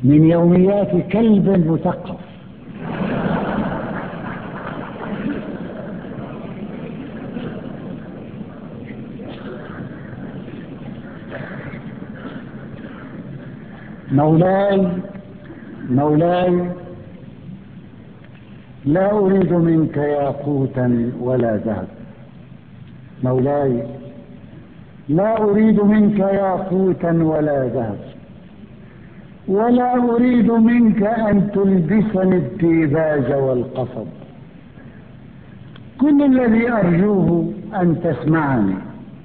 من يوميات كلب مثقف. مولاي لا أريد منك ياقوتا ولا ذهب. مولاي لا أريد منك ياقوتا ولا ذهب، ولا أريد منك أن تلبسني الديباج والقصب. كل الذي أرجوه أن تسمعني،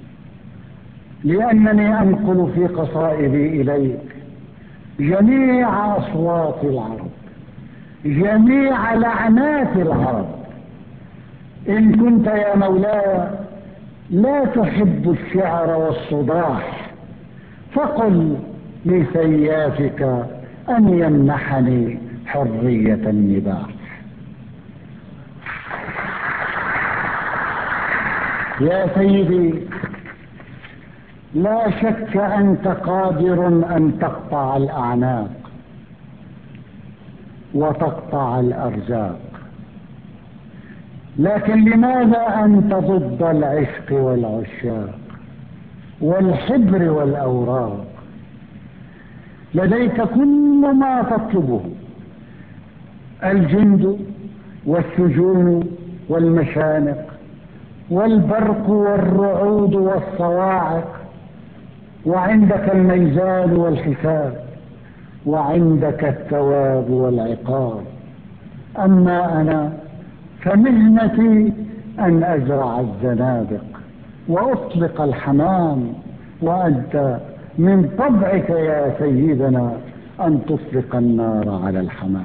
لأنني أنقل في قصائدي إليك جميع أصوات العرب، جميع لعنات العرب. إن كنت يا مولاي لا تحب الشعر والصداح، فقل لسيافك أن يمنحني حرية النباح. يا سيدي، لا شك أنت قادر أن تقطع الأعناق وتقطع الأرزاق، لكن لماذا أنت ضد العشق والعشاق والحبر والأوراق؟ لديك كل ما تطلبه: الجند والسجون والمشانق والبرق والرعود والصواعق، وعندك الميزان والحساب، وعندك الثواب والعقاب. أما أنا فمهنتي أن أزرع الزنادق وأطلق الحمام، وأنت من طبعك يا سيدنا أن تطلق النار على الحمام.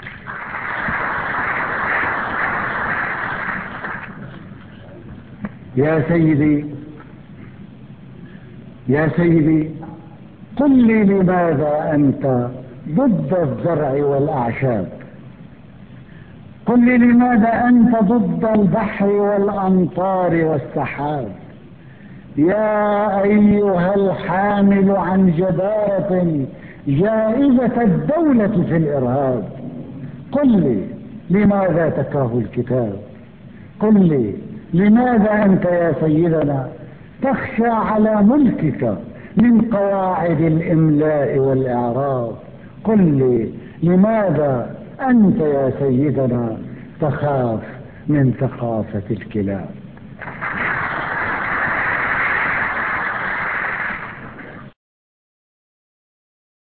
يا سيدي، قل لي لماذا أنت ضد الزرع والأعشاب؟ قل لي لماذا أنت ضد البحر والأمطار والسحاب؟ يا أيها الحامل عن جدارة جائزة الدولة في الإرهاب، قل لي لماذا تكره الكتاب؟ قل لي لماذا أنت يا سيدنا تخشى على ملكك من قواعد الإملاء والإعراب؟ قل لي لماذا أنت يا سيدنا تخاف من ثقافة الكلاب؟